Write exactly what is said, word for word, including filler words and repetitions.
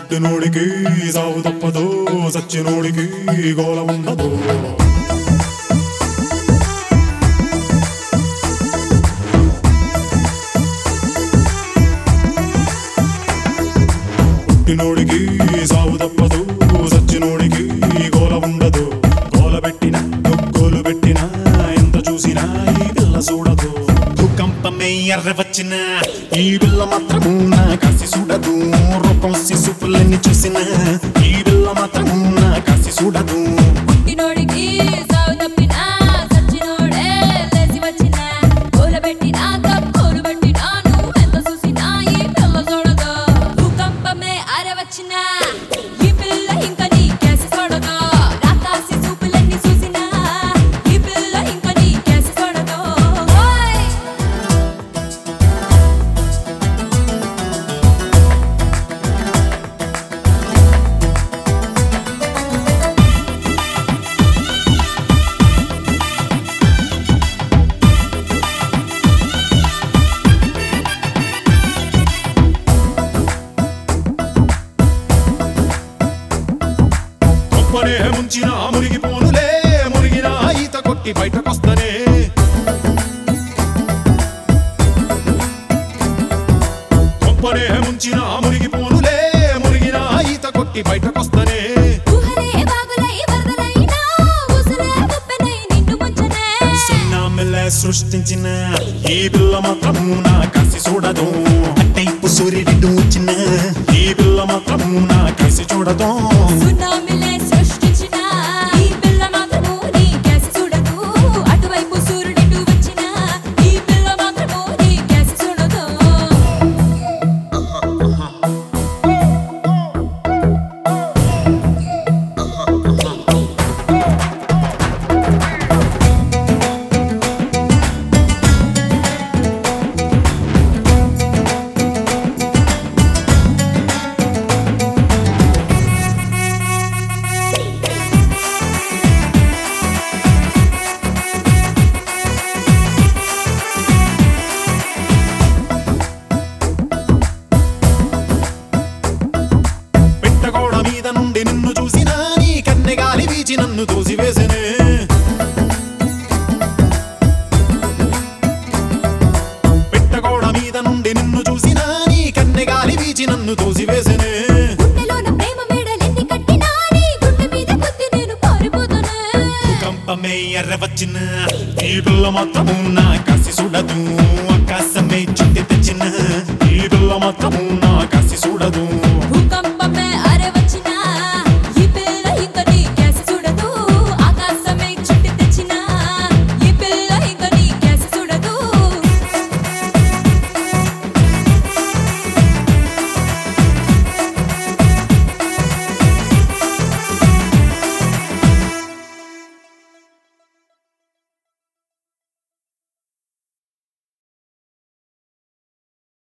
పుట్టినోడికి సావు తప్పదు, సచ్చినోడికి గోల ఉండదు. పుట్టినోడికి సావు తప్పదు, సచ్చినోడికి గోల ఉండదు. గోల పెట్టినా గొగ్గోలు పెట్టినా ఎంత చూసినా ఈ పిల్ల చూడదు. భూకంపమే ఎర్ర వచ్చిన ఈ పిల్ల మాత్రము నా కాసి చూడదు. రూపం శిశుపుల్ని చూసిన ఈ పిల్ల మాత్రము నా కాసి చూడదు. పుట్టినోడికి సావు తప్పినా సచ్చినోడే లేచి వచ్చినా గోల పెట్టినా గొగ్గోలు పెట్టినా నువ్వు ఎంత చూసినా ఈ పిల్ల చూడదు. భూకంపమే అర వచ్చినా ఈ పిల్ల ఇంకా నీ కేసి చూడదు. రాకాసి చూపులన్నీ చూసినా ఈ పిల్ల ఇంకా నీ కేసి చూడదు. ఓయ్ కొంపనే ముంచిన మునిగిపోనులే, మునిగిన ఈత కొట్టి బయటకొస్తనే. కొంపనే ముంచిన మునిగిపోనులే, మునిగిన ఈత కొట్టి బయటకొస్తనే. ఊహలే బాగులై వరదలైనా ఊసలే ఉప్పెనై నిన్ను ముంచనే. సున్నామిలే సృష్టించిన ఈ పిల్ల మాత్రము నా కాసి చూడదు. అట్టైపు సూర్యుడు వచ్చిన ఈ పిల్ల మాత్రము నా కాసి చూడదు. సునామీలే సృష్టించిన ఈ పిల్ల మాత్రము నీ కేసి చూడదు. అటువైపు సూర్యుడు వచ్చిన ఈ పిల్ల మాత్రము నీ కేసి చూడదు. పెట్టగోడ మీద నుండి నిన్ను చూసినా నీ కన్నె గాలి వీచి నన్ను తోసివేసెనే. పెట్టగోడ మీద నుండి నిన్ను చూసినా నీ కన్నె గాలి వీచి నన్ను తోసివేసెనే. గుండెలోన ప్రేమ మేడలెన్ని కట్టినా నీ గుండె మీద కొద్ది నేను పారిపోతానే. భూకంపమే ఎర్ర వచ్చిన ఈ పిల్ల మాత్రము నా కాసి చూడదు. ఆకాశమే చుట్టి తెచ్చిన ఈ పిల్ల మాత్రము నా కాసి చూడదు.